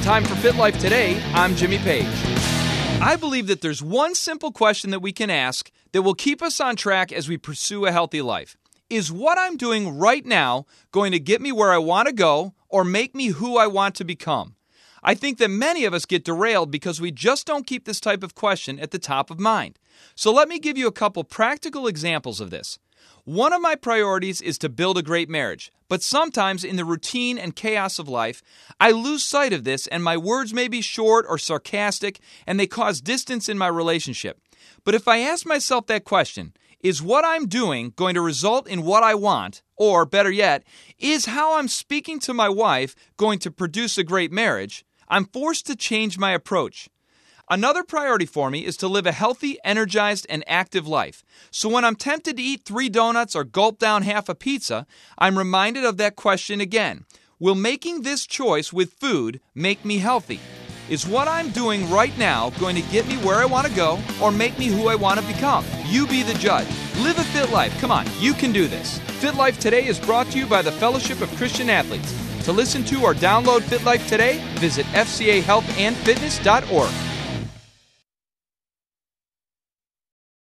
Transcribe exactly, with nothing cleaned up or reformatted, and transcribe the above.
Time for Fit Life Today, I'm Jimmy Page. I believe that there's one simple question that we can ask that will keep us on track as we pursue a healthy life. Is what I'm doing right now going to get me where I want to go or make me who I want to become? I think that many of us get derailed because we just don't keep this type of question at the top of mind. So let me give you a couple practical examples of this. One of my priorities is to build a great marriage, but sometimes in the routine and chaos of life, I lose sight of this and my words may be short or sarcastic and they cause distance in my relationship. But if I ask myself that question, is what I'm doing going to result in what I want? Or better yet, is how I'm speaking to my wife going to produce a great marriage? I'm forced to change my approach. Another priority for me is to live a healthy, energized, and active life. So when I'm tempted to eat three donuts or gulp down half a pizza, I'm reminded of that question again. Will making this choice with food make me healthy? Is what I'm doing right now going to get me where I want to go or make me who I want to become? You be the judge. Live a fit life. Come on, you can do this. Fit Life Today is brought to you by the Fellowship of Christian Athletes. To listen to or download Fit Life Today, visit f c a health and fitness dot org.